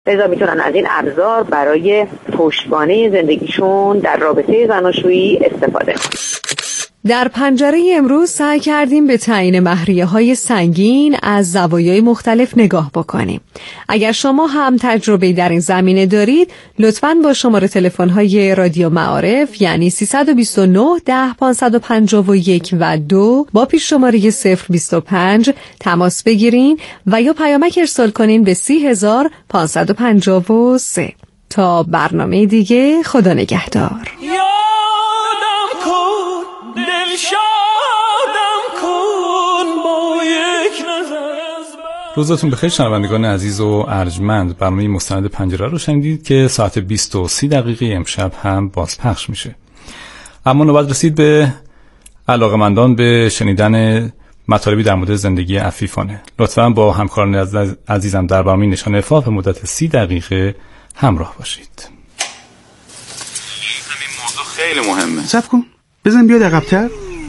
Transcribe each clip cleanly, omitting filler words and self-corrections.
لذا میتونن از این ابزار برای پشتوانه زندگیشون در رابطه زناشویی استفاده کنن. در پنجره امروز سعی کردیم به تعیین مهریه‌های سنگین از زوایای مختلف نگاه بکنیم. اگر شما هم تجربه در این زمینه دارید، لطفاً با شماره تلفن‌های رادیو معارف یعنی 329 10 551 و 2 با پیش شماره 025 تماس بگیرین و یا پیامک ارسال کنین به 30553. تا برنامه دیگه، خدا نگهدار. روزتون بخیر شنوندگان عزیز و ارجمند. برنامه مستند پنجره رو شنیدید که ساعت 20:30 امشب هم بازپخش میشه. اما نوبت رسید به علاقه‌مندان به شنیدن مطالبی در مورد زندگی عفیفانه. لطفاً با همکاران عزیزم در برنامه نشان عفاف به مدت 30 دقیقه همراه باشید. همین موضوع خیلی مهمه. صبر کن، بزن بیاد عقب‌تر.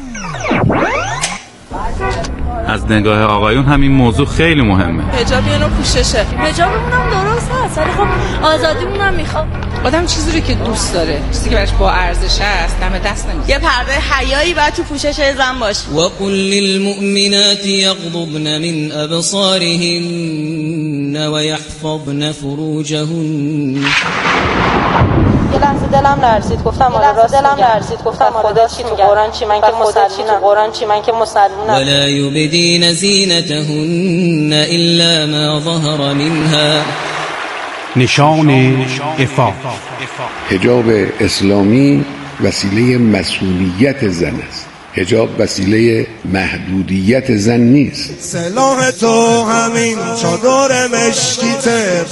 از نگاه آقایون همین موضوع خیلی مهمه. حجاب یه نوع پوششه. حجابمون هم درست هست، ولی خب آزادیمون هم میخواد. آدم چیزی رو که دوست داره، چیزی که براش با ارزش است، دم دست نمیشه. یه پرده حیایی باید تو پوشش زن باشه. و قل للمؤمنات یغضضن من ابصارهن و یحفظن فروجهن. یه لحظه دلم لرزید، گفتم آره راست گفتم خدا چی تو قرآن چی من که مسلمونم. ولا یبدین زینتهن الا ما ظهر منها. نشان عفاف. حجاب اسلامی وسیله مسئولیت زن است. حجاب وسیله محدودیت زن نیست. سلاح تو همین چادر مشکیت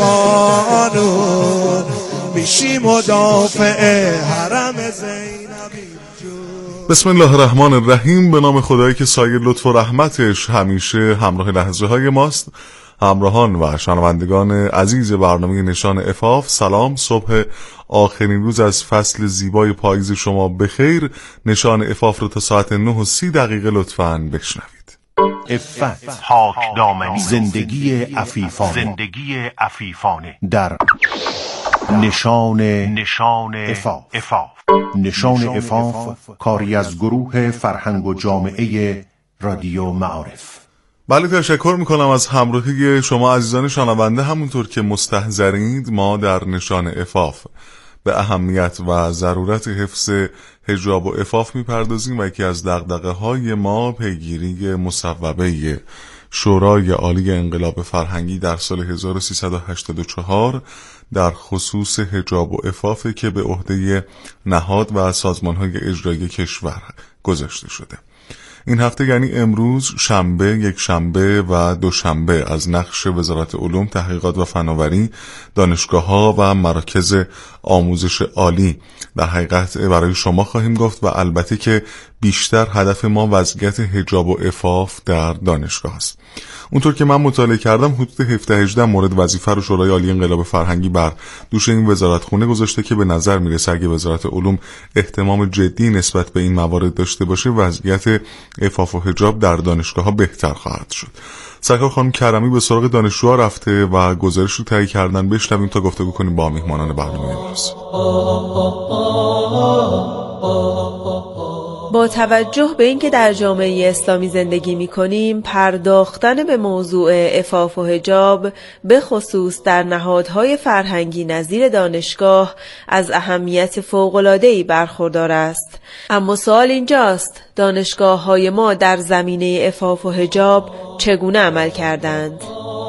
بانو، میشی مدافع حرم زینبی. بسم الله الرحمن الرحیم. به نام خدایی که سایه لطف و رحمتش همیشه همراه لحظه های ماست. همراهان و شنوندگان عزیز برنامه نشان عفاف، سلام. صبح آخرین روز از فصل زیبای پاییز شما بخیر. نشان عفاف رو تا ساعت 9:30 لطفاً بشنوید. عفت، پاک دامنی، زندگی عفیفانه در نشان عفاف. نشان عفاف کاری از گروه فرهنگ و جامعه رادیو معارف. بله، تشکر میکنم از همراهی شما عزیزان شنونده. همونطور که مستحضرید ما در نشان عفاف به اهمیت و ضرورت حفظ حجاب و عفاف میپردازیم و یکی از دغدغه‌های ما پیگیری مصوبه شورای عالی انقلاب فرهنگی در سال 1384 در خصوص حجاب و عفاف که به عهده نهاد و سازمان‌های اجرایی کشور گذاشته شده. این هفته یعنی امروز شنبه، یک شنبه و دوشنبه از نقش وزارت علوم، تحقیقات و فناوری، دانشگاه‌ها و مراکز آموزش عالی در حقیقت برای شما خواهیم گفت و البته که بیشتر هدف ما وضعیت حجاب و عفاف در دانشگاه است. اونطور که من مطالعه کردم حدود 17-18 مورد وظیفه رو شورای عالی انقلاب فرهنگی بر دوش این وزارتخونه گذاشته که به نظر میرسه اگه وزارت علوم اهتمام جدی نسبت به این موارد داشته باشه وضعیت عفاف و حجاب در دانشگاه‌ها بهتر خواهد شد. سرکار خانم کرمی به سراغ دانشجوها رفته و گزارش رو تهیه کردن. بشنویم تا گفتگو کنیم با میهمانان برنامه امروز. با توجه به اینکه در جامعه اسلامی زندگی می‌کنیم، پرداختن به موضوع عفاف و حجاب به خصوص در نهادهای فرهنگی نظیر دانشگاه از اهمیت فوق‌العاده‌ای برخوردار است. اما سوال اینجاست، دانشگاه‌های ما در زمینه عفاف و حجاب چگونه عمل کردند؟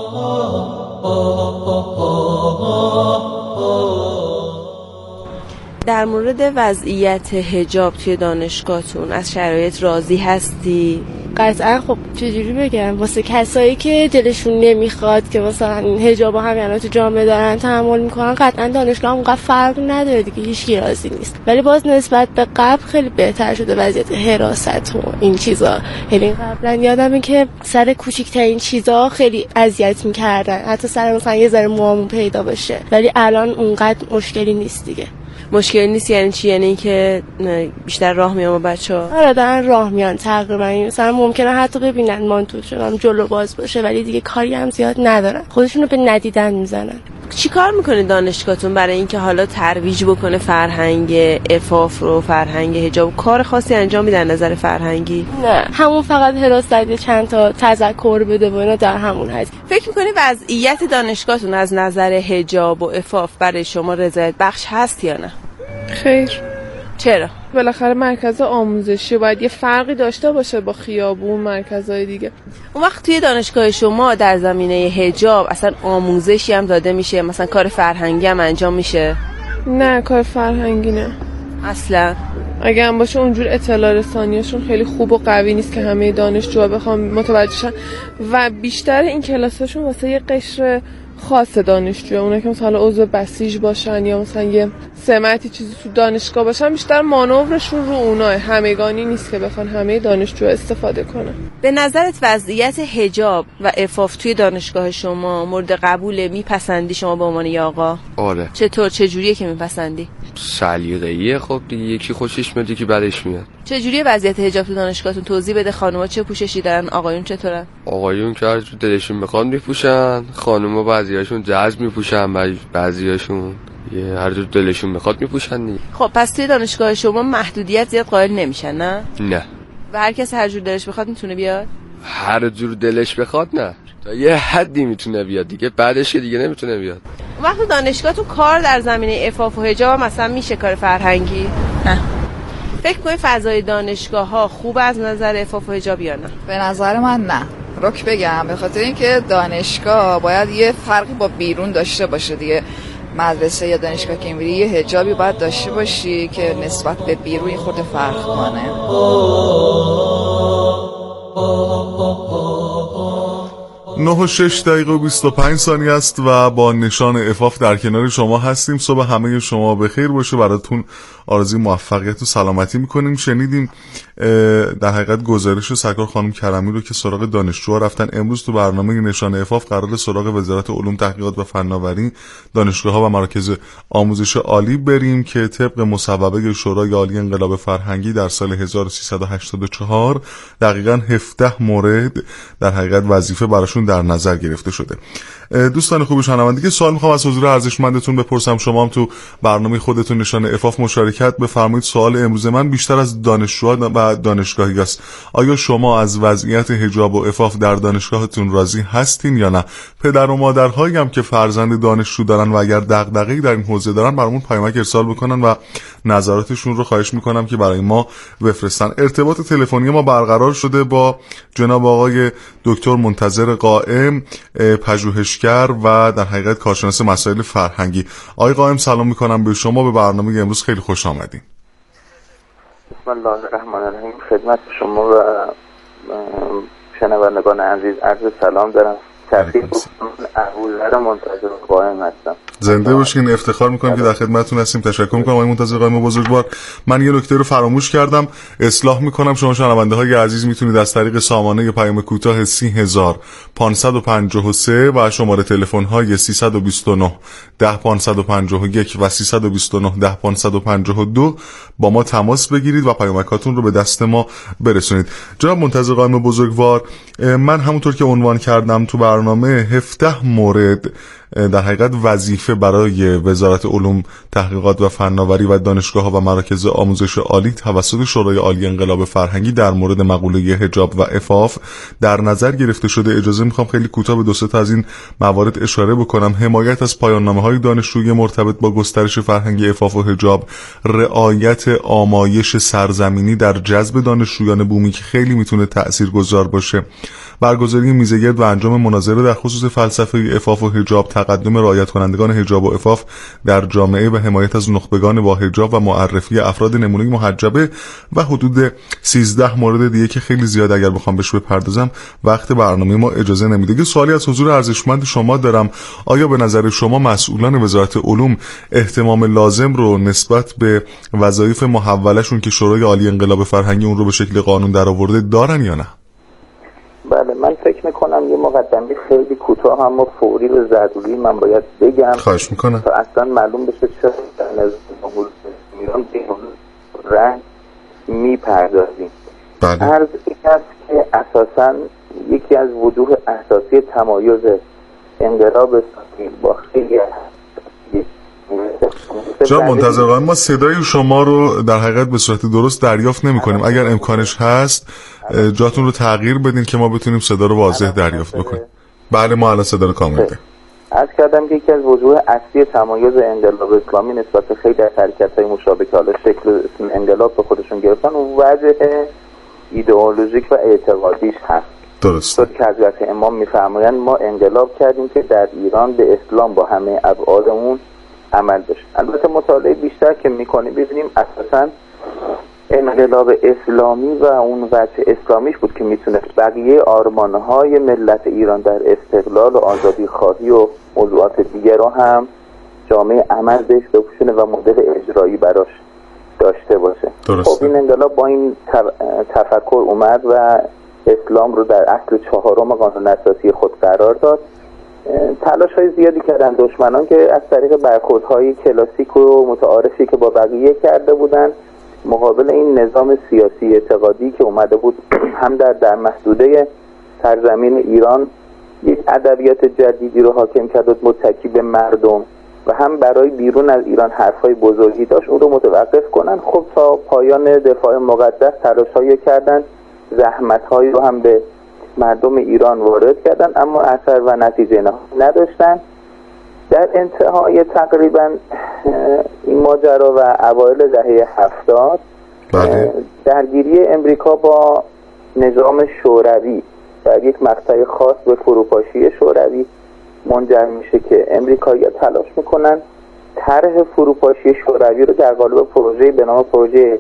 در مورد وضعیت حجاب توی دانشگاهتون از شرایط راضی هستی؟ قطعا. خب چجوری بگم، واسه کسایی که دلشون نمیخواد که مثلا حجاب هم تو جامعه دارن تحمل میکنن، قطعا دانشگاه اونقدر فرق نداره دیگه، هیچکی راضی نیست. ولی باز نسبت به قبل خیلی بهتر شده وضعیت حراست و این چیزا. یعنی قبلا یادمه که سر کوچیک‌ترین چیزا خیلی اذیت میکردن، حتی سر مثلا یه ذره موامون پیدا بشه، ولی الان اونقدر مشکلی نیست دیگه. مشکل نیست یعنی چی؟ یعنی که بیشتر راه میام با بچه‌ها؟ آره دارن راه میان تقریبا. مثلا ممکنه حتی ببینن مانتو شدم جلو باز باشه ولی دیگه کاری هم زیاد ندارن، خودشونو به ندیدن میزنن. چی کار میکنه دانشگاهتون برای اینکه حالا ترویج بکنه فرهنگ عفاف رو، فرهنگ حجاب؟ کار خاصی انجام میدن نظر فرهنگی؟ نه، همون فقط حراست چند تا تذکر بده و اینا، در همون حد. فکر میکنی وضعیت دانشگاهتون از نظر حجاب و عفاف برای شما رضایت بخش هست یا نه؟ خیر. چرا؟ بالاخره مرکز آموزشی باید یه فرقی داشته باشه با خیابون، مرکزهای دیگه. اون وقت توی دانشگاه شما در زمینه حجاب اصلا آموزشی هم داده میشه؟ مثلا کار فرهنگی هم انجام میشه؟ نه، کار فرهنگی نه اصلا. اگه هم باشه اونجور اطلاع رسانیاشون خیلی خوب و قوی نیست که همه دانشجوها بخوام متوجه شن و بیشتر این کلاساشون واسه یه قشر خاص دانشجوها، اونا که مثلا عضو بسیج باشن یا مثلا یه سمتی چیزی تو دانشگاه باشن، بیشتر مانورشون رو اوناه، همگانی نیست که بخوان همه دانشجوها استفاده کنن. به نظرت وضعیت حجاب و عفاف توی دانشگاه شما مورد قبوله؟ میپسندی شما به عنوان یه آقا؟ آره. چطور؟ چجوریه که میپسندی؟ سلیقه‌ایه. خب دیگه یکی خوشش میاد یکی بدش میاد. چجوریه وضعیت حجاب تو دانشگاهتون؟ توضیح بده. خانوما چه پوششی دارن، آقایون چطورن؟ آقایون که هر جور دلشون میخواد میپوشن، خانوما بعضیاشون جزم میپوشن، بعضیاشون یه هر جور دلشون میخواد میپوشن دیگه. خب پس توی دانشگاه شما محدودیت زیاد قائل نمیشن نه؟ نه. و هر کس هر جور دلش بخواد میتونه بیاد؟ هر جور دلش بخواد نه، تا یه حدی میتونه بیاد دیگه، بعدش دیگه نمیتونه بیاد. وقتی دانشگاهتون کار در زمینه عفاف و حجاب مثلا میشه کار فرهنگی؟ نه. فکر کنید فضای دانشگاه‌ها خوب از نظر عفاف و حجاب یا نه؟ به نظر من نه. رک بگم، به خاطر اینکه دانشگاه باید یه فرقی با بیرون داشته باشه دیگه. مدرسه یا دانشگاه که میری یه حجابی باید داشته باشی که نسبت به بیرون خود فرق کنه. 9:06:25 است و با نشان عفاف در کنار شما هستیم. صبح همه شما بخیر باشه. براتون آرزوی موفقیت و سلامتی میکنیم. شنیدیم در حقیقت گزارش سرکار خانم کرمی رو که سراغ دانشجوها رفتن. امروز تو برنامه نشان عفاف قرار سراغ وزارت علوم تحقیقات و فناوری، دانشگاه‌ها و مراکز آموزش عالی بریم که طبق مصوبه شورای عالی انقلاب فرهنگی در سال 1384 دقیقاً 17 مورد در حقیقت وظیفه براشون در نظر گرفته شده. دوستان خوب شنونده، که سوال میخوام از حضور ارزشمندتون بپرسم. شما هم تو برنامه خودتون نشان عفاف مشارکت بفرمایید. سوال امروز من بیشتر از دانشجوها و دانشگاهی است. آیا شما از وضعیت حجاب و عفاف در دانشگاهتون راضی هستین یا نه؟ پدر و مادرهایی هم که فرزند دانشجو دارن و اگر دغدغه‌ای در این حوزه دارن برامون پیامک ارسال بکنن و نظراتشون رو خواهش میکنم که برای ما بفرستن. ارتباط تلفنی ما برقرار شده با جناب آقای دکتر منتظر قائم، پژوهشگر و در حقیقت کارشناس مسائل فرهنگی. آقای قائم سلام میکنم به شما، به برنامه امروز خیلی خوش آمدین. بسم الله الرحمن الرحیم. خدمت شما و شنوندگان عزیز عرض سلام دارم. تحقیق ابوالذر منتظر قائم هستم. زنده باشین. افتخار میکنم که در خدمتتون هستیم. تشکر میکنم آقای منتظر قائم بزرگوار. من یه نکته رو فراموش کردم، اصلاح میکنم. شما شنونده های عزیز میتونید از طریق سامانه پیام کوتاه 30553 و شماره تلفن های 329 10551 و 329 10552 با ما تماس بگیرید و پیامکاتون رو به دست ما برسونید. جناب منتظر قائم بزرگوار، من همونطور که عنوان کردم تو برنامه 17 مورد در حقیقت وظیفه برای وزارت علوم تحقیقات و فناوری و دانشگاه‌ها و مراکز آموزش عالی توسط شورای عالی انقلاب فرهنگی در مورد مقوله حجاب و عفاف در نظر گرفته شده. اجازه میخوام خیلی کوتاه به دو سه تا از این موارد اشاره بکنم. حمایت از پایان‌نامه‌های دانشجویی مرتبط با گسترش فرهنگ عفاف و حجاب، رعایت آمایش سرزمینی در جذب دانشجویان بومی که خیلی میتونه تاثیرگذار باشه، برگزاری میزگرد و انجام مناظره در خصوص فلسفه عفاف و حجاب، تقدم رعایت کنندگان حجاب و عفاف در جامعه و حمایت از نخبگان با حجاب و معرفی افراد نمونه محجبه و حدود 13 مورد دیگه که خیلی زیاد اگر بخوام بهش بپردازم وقت برنامه ما اجازه نمیده. سوالی از حضور ارزشمند شما دارم. آیا به نظر شما مسئولان وزارت علوم اهتمام لازم رو نسبت به وظایف محولشون که شورای عالی انقلاب فرهنگی اون رو به شکل قانون درآورده دارن یا نه؟ بله، من فکر میکنم یه مقدمه خیلی کوتاه اما فوری و ضروری من باید بگم. خواهش میکنم. تا اصلا معلوم بشه چرا در نظام ایران به رنگ میپردازیم. بله. عرض این است که اساسا یکی از وجوه اساسی تمایز انقلاب اسلامی با خیلی جان منتظر ما صدای شما رو در حقیقت به صورت درست دریافت نمی کنیم. اگر امکانش هست جاتون رو تغییر بدین که ما بتونیم صدا رو واضح دریافت بکنیم. بله ما الان صدا رو کامل داریم. عرض کردم که یکی از وجوه اصلی تمایز انقلاب اسلامی نسبت به خیلی از حرکت‌های مشابه که حالا شکل انقلاب به خودشون گرفتن و وجه ایدئولوژیک و اعتقادیش هست. درست. طور که حضرت امام می‌فرمایند ما انقلاب کردیم که در ایران به اسلام با همه ابعاد اون عمل بشه. البته مطالعه بیشتر که می‌کنیم ببینیم اساساً انقلاب اسلامی و اون وجه اسلامیش بود که میتونه بقیه آرمانهای ملت ایران در استقلال و آزادی خواهی و موضوعات دیگر رو هم جامعه عمل بهش بپوشونه و مدل اجرایی براش داشته باشه. خب این انقلاب با این تفکر اومد و اسلام رو در اصل 4 قانون اساسی خود قرار داد. تلاش های زیادی کردن دشمنان که از طریق برخوردهای کلاسیک و متعارفی که با بقیه کرده بودن مقابل این نظام سیاسی اعتقادی که اومده بود هم در محدوده سرزمین ایران یک ادبیات جدیدی رو حاکم کرد و متکی به مردم و هم برای بیرون از ایران حرفای بزرگی داشت اون رو متوقف کنن. خب تا پایان دفاع مقدس تلاش‌هایی کردن، زحمت‌هایی رو هم به مردم ایران وارد کردن اما اثر و نتیجه نداشتن. در انتهای تقریبا این ماجرا و اوایل دهه 70 درگیری امریکا با نظام شوروی در یک مقطع خاص به فروپاشی شوروی منجر میشه که امریکایی‌ها تلاش میکنن طرح فروپاشی شوروی رو در قالب پروژه به نام پروژه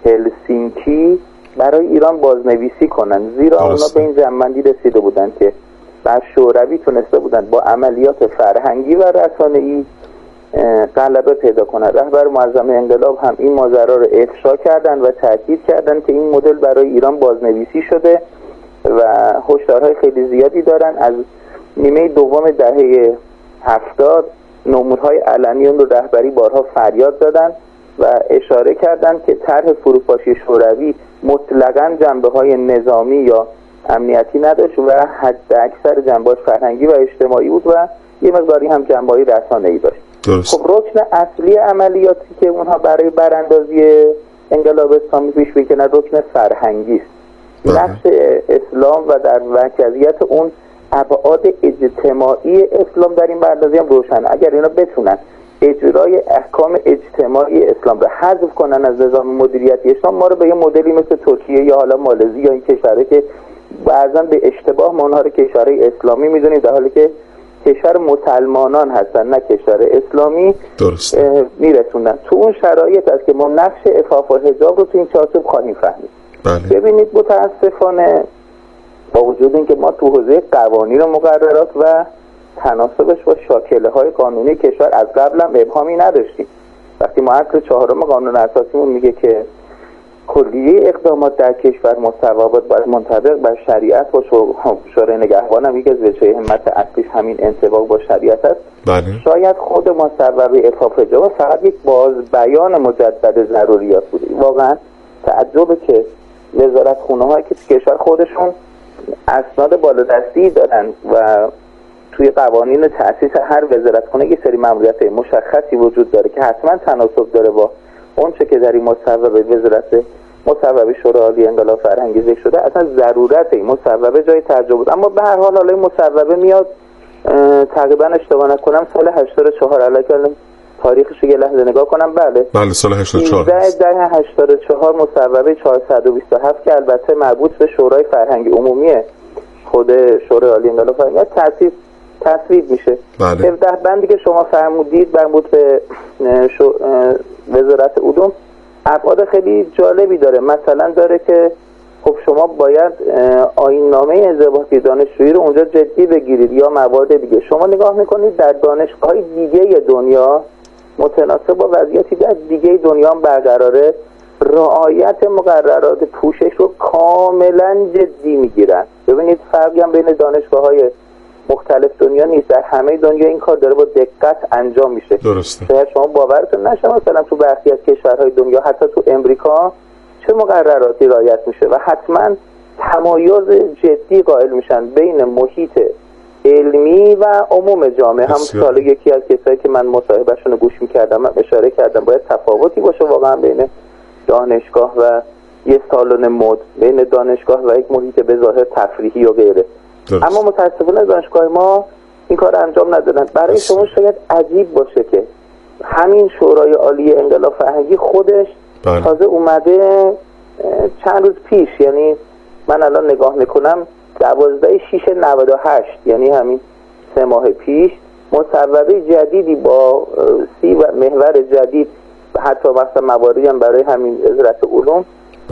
هلسینکی برای ایران بازنویسی کنن، زیرا اونا به این جمع‌بندی رسیده بودن که بر شوروی تونسته بودن با عملیات فرهنگی و رسانه‌ای غلبه پیدا کنن. رهبر معظم انقلاب هم این ماجرا رو افشا کردن و تاکید کردن که این مدل برای ایران بازنویسی شده و هشدارهای خیلی زیادی دارن. از نیمه دوم دهه 70 نمودهای علنی اون رو رهبری بارها فریاد دادن و اشاره کردن که طرح فروپاشی شوروی مطلقاً جنبه‌های نظامی یا امنیتی نداشت و حد اکثر جنبه‌اش فرهنگی و اجتماعی بود و یه مقداری هم جنبه‌های رسانه‌ای داشت. خب رکن اصلی عملیاتی که اونها برای براندازی انقلاب اسلامی پیش می‌کنن رکن فرهنگی است. نقش اسلام و در مرکزیت اون ابعاد اجتماعی اسلام در این براندازی هم روشن. اگر اینا بتونن اجرای احکام اجتماعی اسلام رو حذف کنن از نظام مدیریتی اسلام، ما رو به یه مدلی مثل ترکیه یا حالا مالزی یا این کشورها که بعضا به اشتباه ما اونها رو کشورهای اسلامی میدونیم در حالی که کشور مسلمانان هستن نه کشور اسلامی میرسوندن. تو اون شرایط است که ما نقش عفاف و حجاب رو تو این چارچوب خواهیم فهمید. ببینید متاسفانه با وجود اینکه ما تو حوزه قوانین و مقررات و تناسبش با شاکله های قانونی کشور از قبل هم ابهامی نداشتیم. وقتی ما اصل 4 قانون اساسیمون میگه که کلیه اقدامات در کشور مستوابت باید منطبق بر شریعت و شورای نگهبان هم یکی از وجهه همت اصلیش همین انطباق با شریعت است. شاید خود مصوبه عفاف حجاب فقط یک باز بیان مجدد ضروریات بوده. واقعا تعجبه که وزارتخونه هایی که کشور خودشون اسناد بالادستی دارن و توی قوانین تأسیس هر وزارتخونه یه سری مأموریت مشخصی وجود داره که حتما تناسب داره با اون چه که در این مصوبه شورای عالی انقلاب فرهنگی ذکر شده. اصلا ضرورت این مصوبه جای تعجب بود. اما به هر حال حالا این مصوبه میاد تقریبا اشتباه نکنم سال 84 علاوه تاریخش یه لحظه نگاه کنم. بله سال 84 در 84 مصوبه 427 که البته مربوط به شورای فرهنگی عمومی خود شورای عالی انقلاب فرهنگی تصویب میشه. 17 بندی که شما فرمودید مربوط به وزارت علوم ابعاد خیلی جالبی داره. مثلا داره که خب شما باید آیین‌نامه انضباطی دانشجویی رو اونجا جدی بگیرید یا موارد دیگه. شما نگاه میکنید در دانشگاه‌های دیگه دنیا متناسب با وضعیتی در دیگه دنیا هم برقراره، رعایت مقررات پوشش رو کاملا جدی میگیرن. ببینید فرقی هم بین دانشگاه‌های مختلف دنیا نیست، در همه دنیا این کار داره با دقت انجام میشه. درسته. شاید شما باورتون نشه مثلا تو برخی از کشورهای دنیا حتی تو امریکا چه مقرراتی رعایت میشه و حتما تمایز جدی قائل میشن بین محیط علمی و عموم جامعه. هم سال یکی از کسایی که من مصاحبهشون رو گوش می‌کردم من اشاره کردم باید تفاوتی باشه واقعا بین دانشگاه و یه سالن مد، بین دانشگاه و یک محیط به ظاهر تفریحی و غیره. اما متاسفانه دانشگاه ما این کار انجام ندادن. برای شما شاید عجیب باشه که همین شورای عالی انقلاب فرهنگی خودش تازه اومده چند روز پیش، یعنی من الان نگاه میکنم 12/6/98 یعنی همین 3 ماه پیش مصوبه جدیدی با 30 محور جدید و حتی مثلا مواردی هم برای همین وزارت علوم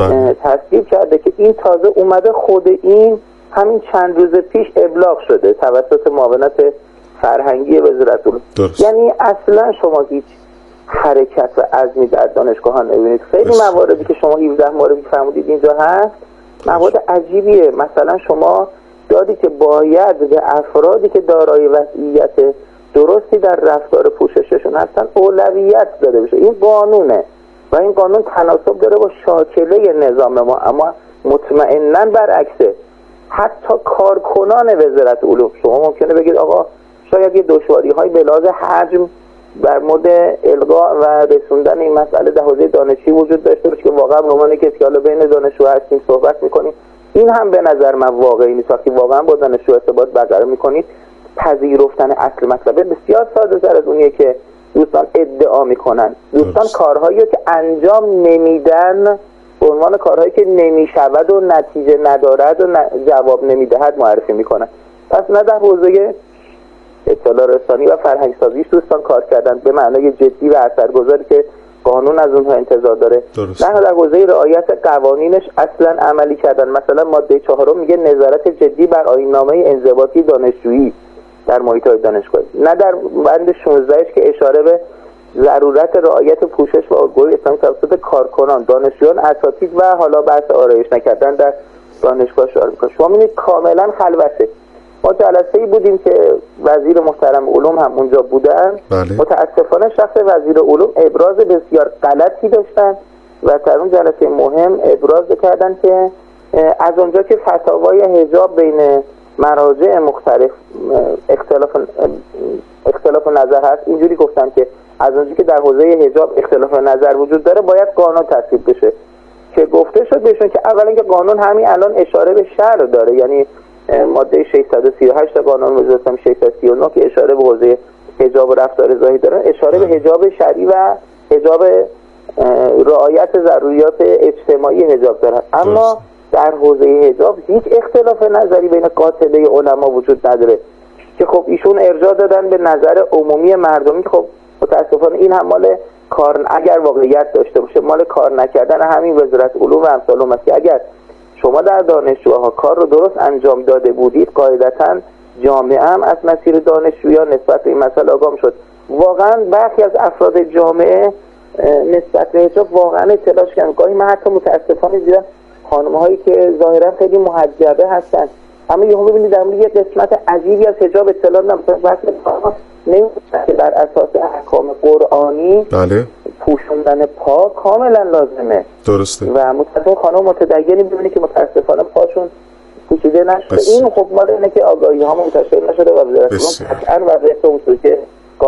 تصویب کرده که این تازه اومده خود این همین چند روز پیش ابلاغ شده توسط معاونت فرهنگی وزارت علوم. یعنی اصلا شما هیچ حرکت و عزمی در دانشگاه ها نبینید. خیلی مواردی که شما 17 موردی فرمودید اینجا هست موارد عجیبیه. مثلا شما دادی که باید به افرادی که دارای وضعیت درستی در رفتار پوشششون هستن اولویت داده بشه. این قانونه و این قانون تناسب داره با شاکله نظام ما، اما مطمئناً برعکسه. حتی کارکنان وزارت علوم شما ممکنه بگید آقا شاید یه دشواری‌های به لحاظ حجم در مورد القاء و رسوندن این مسئله در حوزه دانشی وجود داشته باشه که واقعا به عنوان کسی که حالا بین دانشجو هستیم صحبت می‌کنیم این هم به نظر من واقعی نیست. وقتی واقعا با دانشجو ارتباط برقرار می‌کنید پذیرفتن اصل مطلب بسیار ساده‌تر از اونیه که دوستان ادعا می‌کنن. دوستان کارهایی که انجام نمیدن به عنوان کارهایی که نمیشود و نتیجه ندارد و جواب نمیدهد معرفی میکنن. پس نه در حوزه اطلاع رسانی و فرهنگ سازیش دوستان کار کردن به معنای جدی و اثرگذاری که قانون از اونها انتظار داره، نه در حوزه رعایت قوانینش اصلا عملی کردن. مثلا ماده 4 میگه نظارت جدی بر آیین‌نامه انضباطی دانشجویی در محیط‌های دانشگاهی، نه در بند 16 که اشاره به ضرورت رعایت پوشش و الگوی اسلامی توسط کارکنان، دانشجویان، اساتید و حالا بحث آرایش نکردن در دانشگاه شعار میکنه. شما می‌بینید کاملا خلوته. ما جلسه‌ای بودیم که وزیر محترم علوم هم اونجا بودن. متاسفانه شخص وزیر علوم ابراز بسیار غلطی داشتن و در اون جلسه مهم ابراز کردن که از اونجا که فتاوای حجاب بین مراجع مختلف اختلاف نظر هست، اینجوری گفتن که از اونجایی که در حوزه حجاب اختلاف نظر وجود داره باید قانون تصویب بشه که گفته شد بهشون که اولا که قانون همین الان اشاره به شرع داره، یعنی ماده 638 قانون وزارت 639 که اشاره به حوزه حجاب و رفتار ظاهری داره اشاره به حجاب شرعی و حجاب رعایت ضروریات اجتماعی حجاب داره. اما در حوزه حجاب هیچ اختلاف نظری بین قاطبه علما وجود نداره که خب ایشون ارجاع دادن به نظر عمومی مردمی که خب متاسفانه این هم مال کار اگر واقعیت داشته باشه مال کار نکردن همین وزارت علوم و امثال است که اگر شما در دانشجوها کار رو درست انجام داده بودید قاعدتاً جامعه هم از مسیر دانشجویان نسبت به این مسئله آگاه شد. واقعا برخی از افراد جامعه نسبت به حجاب واقعا اطلاعش کردن. گاهی من حتی متاسفانه دیدم خانم‌هایی که ظاهرا خیلی محجبه هستن اما یهو می‌بینید در مورد یه قسمت عجیبی از حجاب اطلاع ندارن. وقتی نمی‌دونن که در اساس احکام قرآنی پوشوندن پا کاملا لازمه. درسته. و متأسفانه خانم متدینی می‌بینید که متأسفانه پاشون پوشیده نشده. این خب مال اینه که آگاهی‌ها منتشر نشده و وزارت قطعاً وضعیت اون که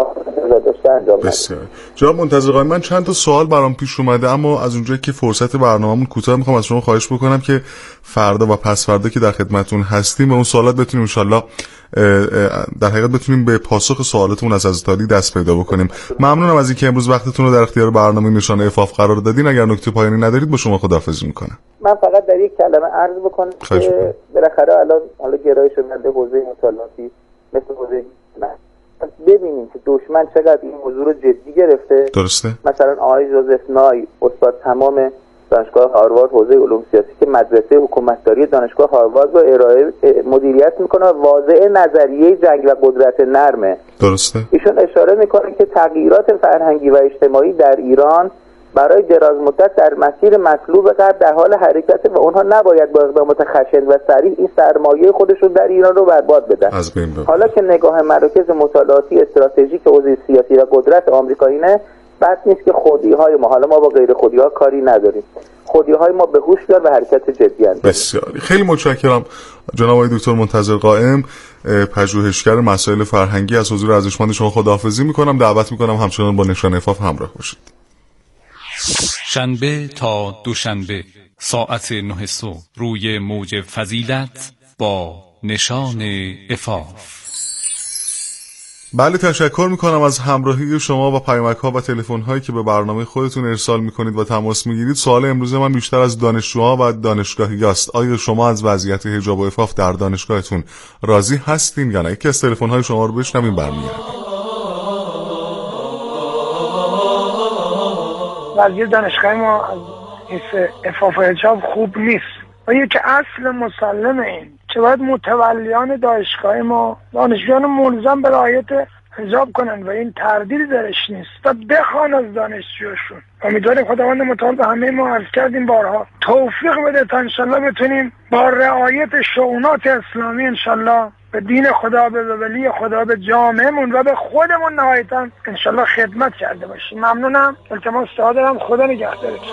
جناب منتظر من چند تا سوال برام پیش اومده اما از اونجایی که فرصت برنامه‌مون کوتاه میخوام از شما خواهش بکنم که فردا و پس فردا که در خدمتتون هستیم به اون سوالات بتونیم ان شاءالله در حقیقت بتونیم به پاسخ سوالاتمون از عزیزتالی دست پیدا بکنیم. ممنونم از اینکه امروز وقتتون رو در اختیار برنامه نشان عفاف قرار دادین. اگر نکته پایانی ندارید با شما خداحافظی میکنم. من فقط در یک کلمه عرض بکنم که بالاخره الان حالا گرایش شده حوزه مطالعاتی مثل حوزه ببینیم که دشمن چقدر این موضوع رو جدی گرفته. درسته. مثلا آقای جوزف نای استاد تمام دانشگاه هاروارد حوزه علوم سیاسی که مدرسه حکومتداری دانشگاه هاروارد رو مدیریت میکنه و واضع نظریه جنگ و قدرت نرمه. درسته. ایشون اشاره میکنه که تغییرات فرهنگی و اجتماعی در ایران برای دراز مدت در مسیر مطلوب غرب در حال حرکت و اونها نباید با اقدامات خشن و سریع این سرمایه خودشون در ایران رو برباد بدن. حالا که نگاه مراکز مطالعاتی استراتژیک حوزه سیاسی و قدرت آمریکاییه بد نیست که خودی‌های ما، حالا ما با غیر خودی‌ها کاری نداریم، خودی‌های ما به هوش بیاد و حرکت جدی انجام. بسیاری خیلی متشکرم جناب آقای دکتر منتظر قائم، پژوهشگر مسائل فرهنگی. از حضور ارزشمند شما خداحافظی میکنم. دعوت میکنم همچنان با نشان عفاف همراه باشید. شنبه تا دوشنبه ساعت 9 صبح روی موج فضیلت با نشان عفاف. بله، تشکر میکنم از همراهی شما و پیامک ها و تلفن هایی که به برنامه خودتون ارسال میکنید و تماس میگیرید. سوال امروز من بیشتر از دانشجوها و دانشگاهی است. آیا شما از وضعیت حجاب و عفاف در دانشگاهتون راضی هستین یا نه؟ یکی از تلفن های شما رو بشنویم برمیگردیم. وضعیت دانشگاه ما از عفاف و حجاب خوب نیست و یک اصل مسلم این که باید متولیان دانشگاه ما دانشجویان ملزم به رعایت حجاب کنن و این تردیدی درش نیست و بخوان از دانشجوشون. امیدواریم خداوند متعال به همه ما عرض کردیم بارها توفیق بده تا انشالله بتونیم با رعایت شؤونات اسلامی انشالله به دین خدا، به ولی خدا، به جامعهمون و به خودمون نهایتاً انشالله خدمت کرده باشیم. ممنونم. التماس دارم. خدا نگهدارتون.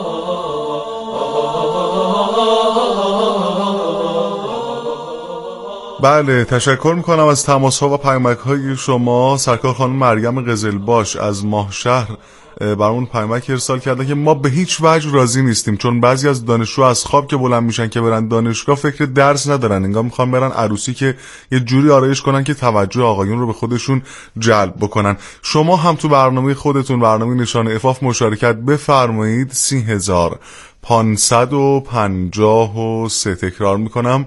بله، تشکر میکنم از تماس ها و پیامک های شما. سرکار خانم مریم قزلباش از ماهشهر برامون پیامک ارسال کردن که ما به هیچ وجه راضی نیستیم، چون بعضی از دانشجو از خواب که بلند میشن که برن دانشگاه فکر درس ندارن، انگار میخوان برن عروسی که یه جوری آرایش کنن که توجه آقایون رو به خودشون جلب بکنن. شما هم تو برنامه خودتون، برنامه نشان عفاف مشارکت بفرمایید. 30553 تکرار میکنم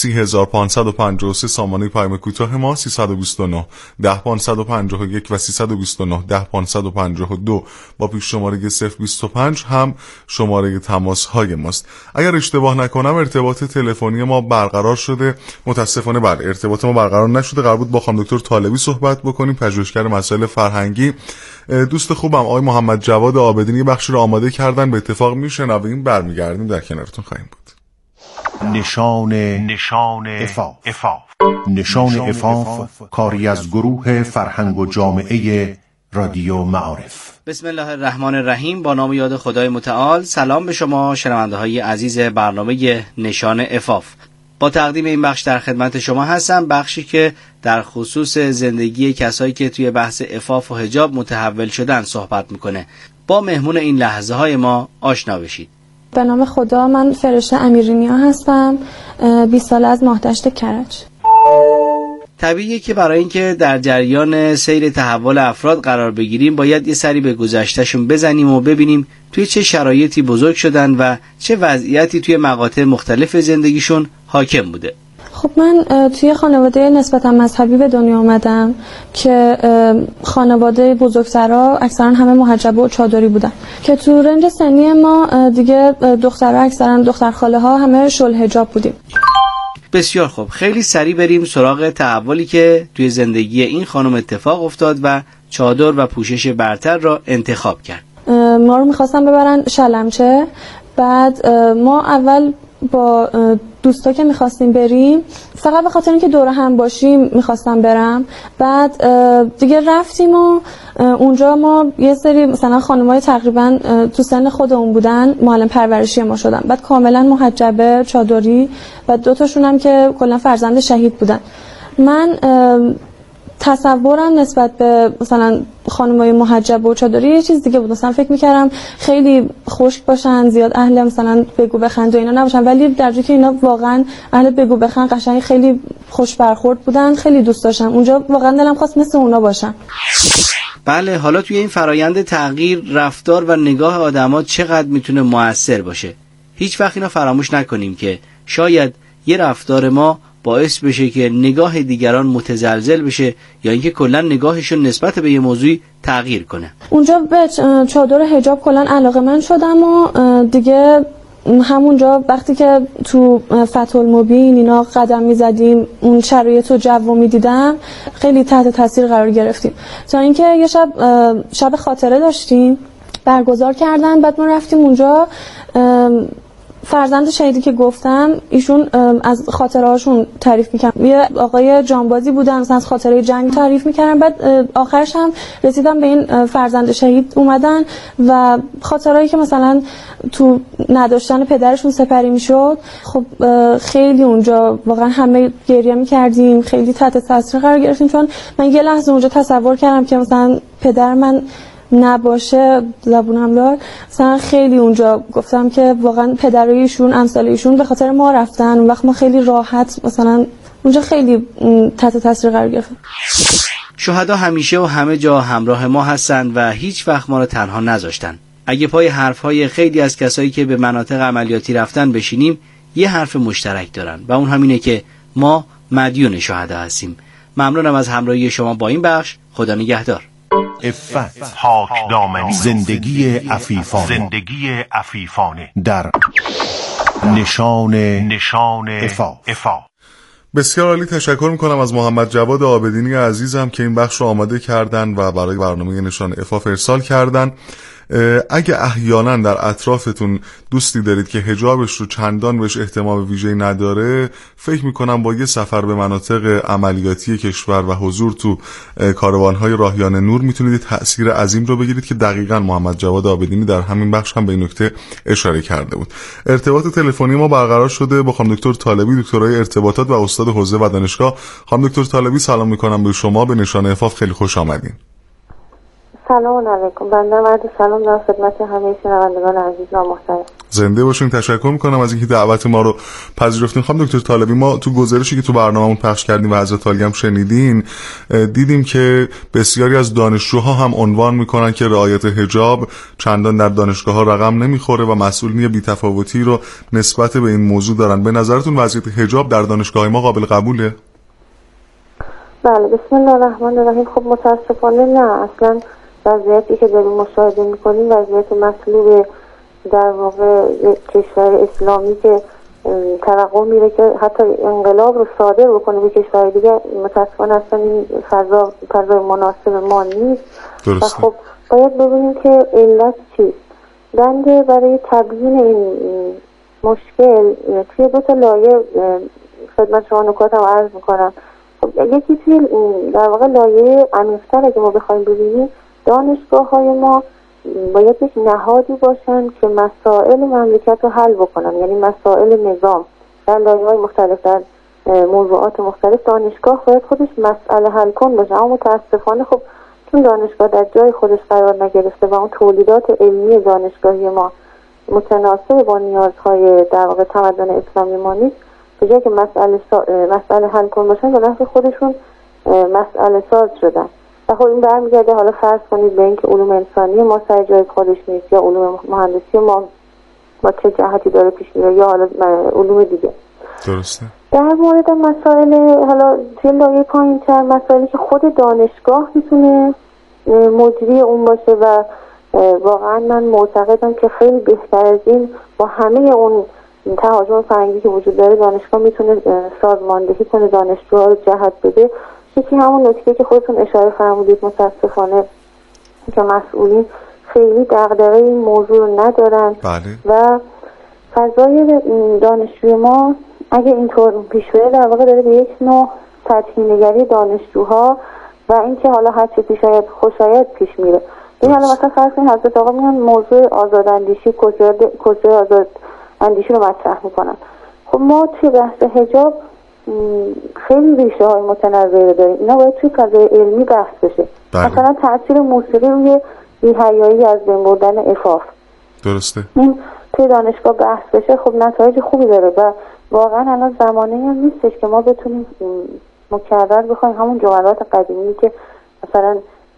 30553 سامانه پیام کوتاه ما 329 10551 و 329 10552 با پیش شماره 025 هم شماره تماس های ماست. اگر اشتباه نکنم ارتباط تلفنی ما برقرار شده. متاسفانه بله، ارتباط ما برقرار نشده. قرار بود با خانم دکتر طالبی صحبت بکنیم، پژوهشگر مسائل فرهنگی. دوست خوبم آقای محمد جواد عابدین یه بخشی رو آماده کردن، به اتفاق میشنویم، برمیگردیم در کنارتون خواهیم بود. نشان عفاف. نشان عفاف کاری از گروه فرهنگ و جامعه رادیو معارف. بسم الله الرحمن الرحیم. با نام یاد خدای متعال. سلام به شما شنونده های عزیز برنامه نشان عفاف. با تقدیم این بخش در خدمت شما هستم، بخشی که در خصوص زندگی کسایی که توی بحث عفاف و حجاب متحول شدن صحبت میکنه. با مهمون این لحظه های ما آشنا بشید. به نام خدا، من فرشته امیرینیا هستم، 20 ساله از ماهدشت کرج. طبیعیه که برای اینکه در جریان سیر تحول افراد قرار بگیریم باید یه سری به گذشتهشون بزنیم و ببینیم توی چه شرایطی بزرگ شدن و چه وضعیتی توی مقاطع مختلف زندگیشون حاکم بوده. خب من توی خانواده نسبتا مذهبی به دنیا آمدم که خانواده بزرگسرا اکثرا همه محجبه و چادری بودن که تو رنج سنی ما دیگه دخترها اکثرا دختر خاله ها همه شل حجاب بودیم. بسیار خوب، خیلی سریع بریم سراغ تحولی که توی زندگی این خانم اتفاق افتاد و چادر و پوشش برتر را انتخاب کرد. ما رو میخواستم ببرن شلمچه. بعد ما اول با دوستا که میخواستیم بریم فقط به خاطر اینکه دور هم باشیم میخواستم برم. بعد دیگه رفتیم و اونجا ما یه سری مثلا خانمای تقریبا تو سن خودمون بودن، معلم پرورشی ما شدن. بعد کاملا محجبه چادری و 2 تاشون هم که کلا فرزند شهید بودن. من تصورم نسبت به مثلا خانمای محجب و چادری یه چیز دیگه بود. مثلا فکر میکردم خیلی خشک باشن، زیاد اهل مثلا بگو بخند و اینا نباشن، ولی در حالی که اینا واقعا اهل بگو بخند، قشنگ خیلی خوش برخورد بودن. خیلی دوست داشتم اونجا، واقعا دلم خواست مثل اونا باشم. بله، حالا توی این فرایند تغییر رفتار و نگاه آدما چقدر میتونه موثر باشه. هیچ وقت اینا فراموش نکنیم که شاید یه رفتار ما باعث بشه که نگاه دیگران متزلزل بشه یا اینکه کلا نگاهشون نسبت به یه موضوعی تغییر کنه. اونجا به چادر حجاب کلا علاقه‌مند شدم و دیگه همونجا وقتی که تو فتح المبین اینا قدم میزدیم، اون شرایط و جو میدیدم، خیلی تحت تاثیر قرار گرفتیم. تا اینکه یه شب خاطره داشتیم برگزار کردن. بعد ما رفتیم اونجا، فرزند شهیدی که گفتم ایشون از خاطرهاشون تعریف میکنن. یه آقای جانبازی بودن مثلا از خاطره جنگ تعریف میکردن، بعد آخرش هم رسیدن به این فرزند شهید اومدن و خاطرهایی که مثلا تو نداشتن پدرشون سپری میشد. خب خیلی اونجا واقعا همه گریه میکردیم، خیلی تحت تاثیر قرار گرفتیم، چون من یه لحظه اونجا تصور کردم که مثلا پدر من نباشه زبونم دار. مثلا خیلی اونجا گفتم که واقعا پدرایشون امثالایشون به خاطر ما رفتن، اون وقت ما خیلی راحت مثلا اونجا خیلی تحت تاثیر قرار گرفتیم. شهدا همیشه و همه جا همراه ما هستن و هیچ وقت ما رو تنها نذاشتن. اگه پای حرفهای خیلی از کسایی که به مناطق عملیاتی رفتن بشینیم، یه حرف مشترک دارن و اون همینه که ما مدیون شهدا هستیم. ممنونم از همراهی شما با این بخش. خدا نگهدار. عفت، پاکدامنی، زندگی عفیفانه در نشان عفاف. بسیار عالی. تشکر میکنم از محمد جواد عابدینی عزیزم که این بخش رو آماده کردن و برای برنامه نشان عفاف ارسال کردن. اگه احیانا در اطرافتون دوستی دارید که حجابش رو چندان بهش اهتمام ویژه‌ای نداره، فکر میکنم با یه سفر به مناطق عملیاتی کشور و حضور تو کاروانهای راهیان نور میتونید تأثیر عظیم رو بگیرید که دقیقاً محمد جواد عابدینی در همین بخش هم به این نکته اشاره کرده بود. ارتباط تلفنی ما برقرار شده با خانم دکتر طالبی، دکترای ارتباطات و استاد حوزه و دانشگاه. خانم دکتر طالبی سلام میکنم به شما، به نشان عفاف خیلی خوش آمدین. سلام علیکم. بنده عرض سلام در خدمت همه شنوندگان عزیز و محترم. زنده باشین. تشکر میکنم از اینکه دعوت ما رو پذیرفتین. خانم دکتر طالبی، ما تو گزارشی که تو برنامه‌مون پخش کردیم و حضرت عالی هم شنیدین، دیدیم که بسیاری از دانشجوها هم عنوان میکنن که رعایت حجاب چندان در دانشگاه‌ها رقم نمیخوره و مسئولین بی‌تفاوتی رو نسبت به این موضوع دارن. به نظرتون وضعیت حجاب در دانشگاه ما قابل قبوله؟ بله، بسم الله الرحمن الرحیم. خب متاسفانه نه، اصلا وضعیتی که داریم مشاهده میکنیم وضعیت مطلوب در واقع کشور اسلامی که توقع میره که حتی انقلاب رو صادر بکنه به کشور دیگه. متاسفانه اصلا این فضای مناسب ما نیست. و خب باید ببینیم که علت چیست. بنده برای تبیین این مشکل توی دو تا لایه خدمت شما نکاتم عرض میکنم. خب یکی توی در واقع لایه عمیق‌تر اگه ما بخوایم ببینیم، دانشگاه‌های ما باید یک نهادی باشن که مسائل مملکت رو حل بکنن، یعنی مسائل نظام در لایه‌های مختلف، در موضوعات مختلف. دانشگاه باید خودش مسئله حل کن باشه. اما متاسفانه خب چون دانشگاه در جای خودش قرار نگرفته و اون تولیدات علمی دانشگاهی ما متناسب با نیازهای در واقع تمدن اسلامی ما نیست، به جای که مسئله حل کن باشن به نفع خودشون مسئله ساز شدن. و خب این برمیگرده، حالا فرض کنید به اینکه علوم انسانی ما سر جای خودش نیست، یا علوم مهندسی ما با چه جهتی داره پیش میره، یا حالا علوم دیگه. درسته. در مورد مسائل حالا توی لایه پایین‌تر، مسائلی که خود دانشگاه میتونه مجری اون باشه و واقعا من معتقدم که خیلی بهتر از این با همه اون تهاجم فرهنگی که وجود داره دانشگاه میتونه سازماندهی کنه، دانشجوها رو جهت بده. یکی همون نکته که خودتون اشاره فرمودید، متاسفانه که مسئولین خیلی دغدغه این موضوع رو ندارن. بله. و فضای دانشجوی ما اگه اینطور پیش بره در واقع داره به یک نوع تطهیرنگری دانشجوها و اینکه حالا هر چه پیش آید خوشایند پیش میره. این حالا مثلا فرض کنید حضرت آقا میان موضوع آزاداندیشی، کجای آزاداندیشی رو مطرح میکنن. خب ما توی بحث حجاب خیلی ریشه های متنوعی داریم. اینا باید توی فضای علمی بحث بشه. مثلا تاثیر موسیقی روی بی‌حیایی از بین بردن عفاف. درسته. این توی دانشگاه بحث بشه، خب نتایج خوبی داره و واقعا الان زمانه هم نیستش که ما بتونیم مکرر بخوایم همون جملات قدیمی که مثلا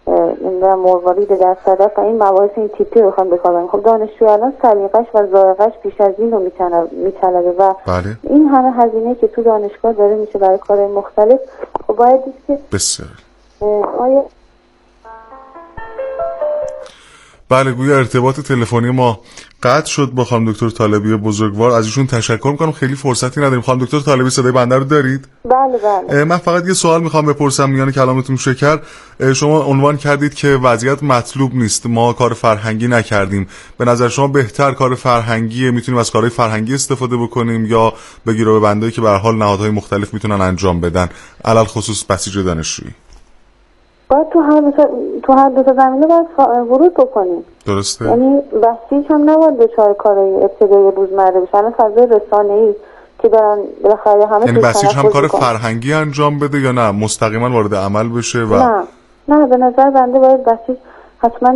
مروارید در صدف و این مباحث این تیپی رو بخوایم بکنیم. خب دانشجو الان سلیقش و ذائقه‌اش بیش از این رو میطلبه و بله. این همه هزینه که تو دانشگاه داره میشه برای کارهای مختلف. خب باید دید که بسیار بله، گویا ارتباط تلفنی ما قطع شد با خانم دکتر طالبی بزرگوار. از ایشون تشکر میکنم، خیلی فرصتی نداریم. خانم دکتر طالبی صدای بنده رو دارید؟ بله بله. من فقط یه سوال میخوام بپرسم میان کلامتون شکر. شما عنوان کردید که وضعیت مطلوب نیست، ما کار فرهنگی نکردیم. به نظر شما بهتر کار فرهنگیه، میتونیم از کارهای فرهنگی استفاده بکنیم یا بگیره به بندایی که به هر حال نهادهای مختلف میتونن انجام بدن، علل خصوص بسیج دانشجویی؟ باید تو هر دو تا زمینه باید ورود بکنیم. درسته. یعنی بسیج هم نباید دچار کارهای ابتدایی روزمره بشه. الان فضای رسانه‌ای که دارن بالاخره همه، یعنی بسیج هم کار فرهنگی انجام بده یا نه مستقیما وارد عمل بشه؟ نه به نظر بنده باید بسیج حتما